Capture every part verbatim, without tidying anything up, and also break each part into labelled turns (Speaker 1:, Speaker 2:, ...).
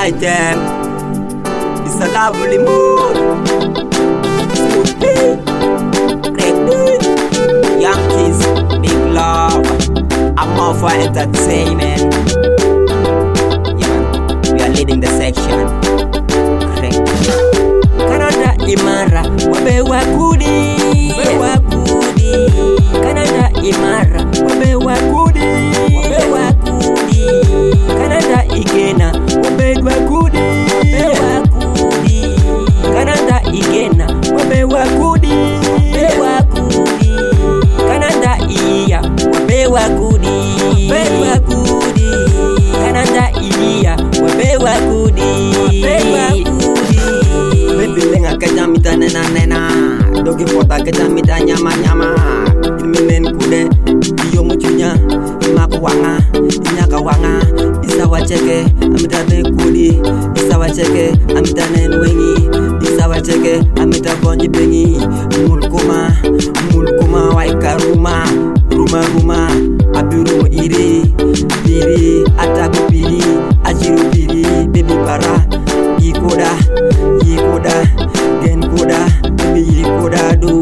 Speaker 1: like them. It's a lovely mood. Smoothie, Craig, young kids, big love. I'm all for entertainment. Yeah, man, we are leading the section. Craig, Canada imara, wabe wakudi, wabe wakudi. Canada imara, wabe wakudi, wabe wakudi. Canada igena, wabe wakudi, wabe wakudi. Canada igena, wabe wakudi, wabe wakudi. Canada iya, wabe wakudi, wabe wakudi. Canada iya, wabe wakudi, wabe wakudi. Baby lenga kejamita nena nena, dogi pota kejamita nyama nyama. Minen kude, iyo mucunya, imaku wanga, inyaka wanga. Isa wacheke, amita be kudi. Isa wacheke, amita nenwengi. Isa wacheke, amita bonji bengi. Mulkuma, mulkuma waika ruma, ruma ruma. Abirumu iri, iri, ataku piri, ajiru piri, baby para. Yikoda, yikoda, gen koda, baby yikoda do.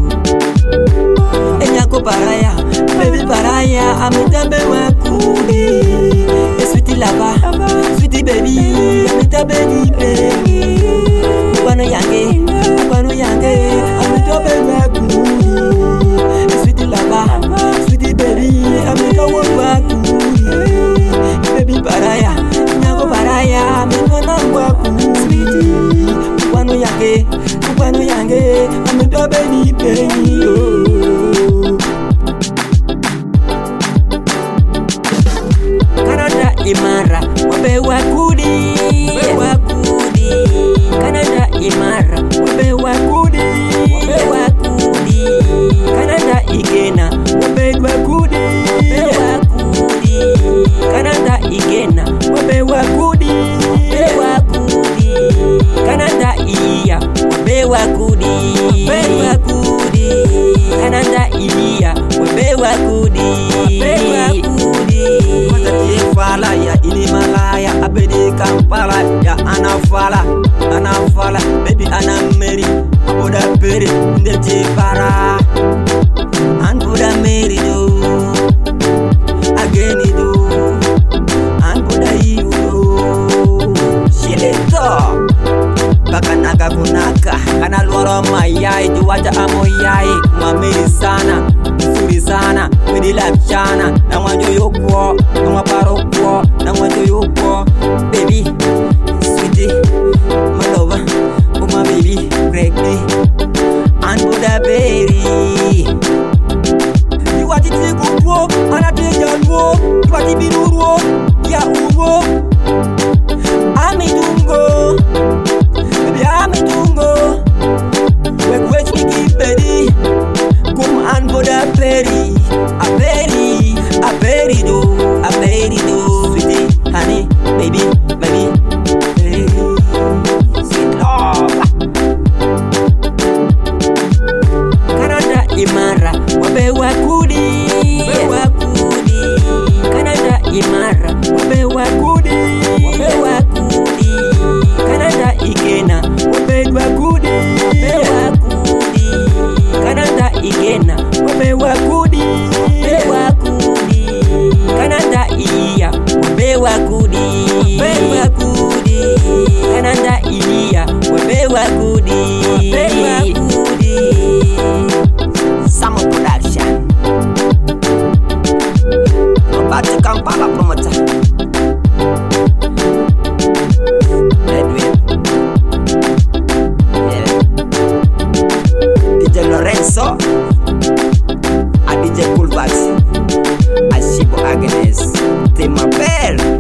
Speaker 1: Enyako paraya, baby paraya, amita be wakudi. E sweetie lava, sweetie baby, amita be ni bengi. Upano yange, upano yange, amita be wakudi. E sweetie lava, sweetie baby, amita wakudi. Baby paraya, enyako paraya, amita na wakudi. Upano yange, upano yange, amita be ni bengi. Canada imara, wabe wakudi, wabe wakudi. Canada imara, wabe wakudi, wabe wakudi. Canada igena, wabe wakudi, wabe wakudi. Canada igena, wabe wakudi, wabe wakudi. Canada iya, wabe wakudi, wabe wakudi. Canada iya, wabe wakudi, wabe wakudi. Fala ya Inimalaya, abedi Kampala ya anafala, anafala, baby anameri, abuda peri, ndeti para, anbuda meri do, ageni do, anbuda iu do, shilito, baka naga kunaka, kana luaro mayai, juwaja amoyai, mamiri sana. Suri sana, wedi lapchana, na wanjo yokwo, na waparo kwo, na wanjo yokwo. Baby, sweetie, my lover, oh my baby, Craig, and Buddha berry. You want it to go to, and I take your walk. You want it to be no ya uwo. Ami dungo, baby, ami dungo. We wait we keep ready. Come and go da peri, a peri, a peri do, a peri do, sweetie, honey, baby, baby, baby, sweet love. Canada imara, wabe wakudi, wabe wakudi. Canada imara, wabe wakudi, wabe wakudi. Canada igena, wabe wakudi, wabe wakudi. Canada igena, wabe wakudi, wabe wakudi. Canada iya, wabe wakudi, wabe wakudi. Canada iya, wabe wakudi, wabe wakudi. Samo production. Mabati Kampala promoter. Edwin. Yeah. D J Lorenzo. A D J Coolvax, Ashibo Agnes, Tema Bell.